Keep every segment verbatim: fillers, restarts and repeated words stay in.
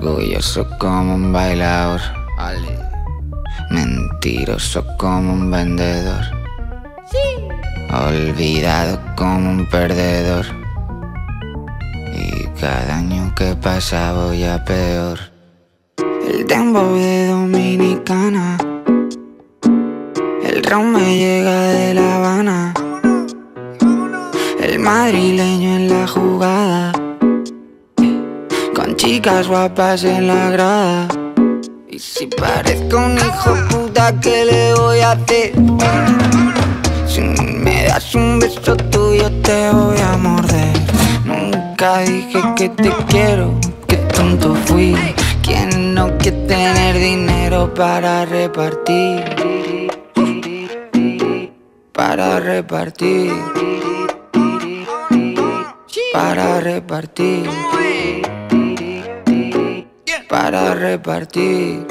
Orgulloso como un bailador, mentiroso como un vendedor, olvidado como un perdedor. Y cada año que pasa voy a peor. El dembow de Dominicana, el ron me llega de La Habana, el madrileño en la jugada, con chicas guapas en la grada. Y si parezco un hijo puta, ¿qué le voy a hacer? Si me das un beso tuyo te voy a morder. Nunca dije que te quiero, qué tonto fui. ¿Quién no quiere tener dinero para repartir? Para repartir, para repartir, para repartir,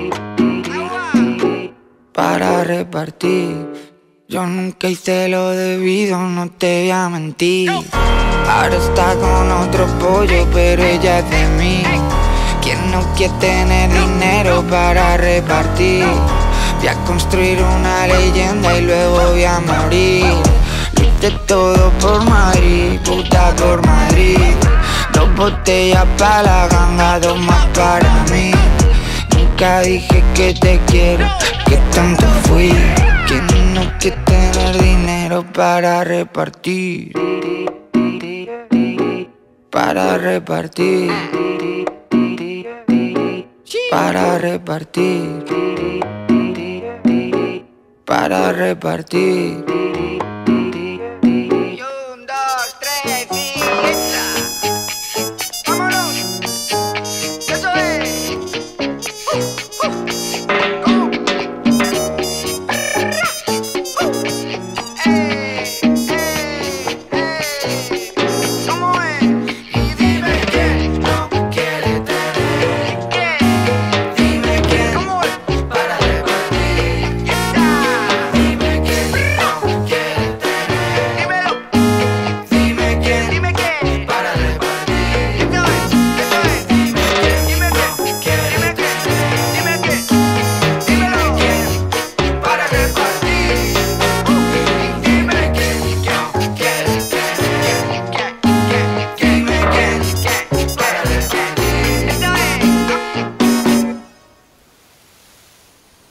para repartir. Yo nunca hice lo debido, no te voy a mentir. Ahora está con otro pollo, pero ella es de mí. ¿Quién no quiere tener dinero para repartir? Voy a construir una leyenda y luego voy a morir. Lo hice todo por Madrid, puta por Madrid. Dos botellas para la ganga, dos más para mí. Nunca dije que te quiero, que tanto fui. ¿Quién no quiere tener dinero para repartir? Para repartir, para repartir, para repartir.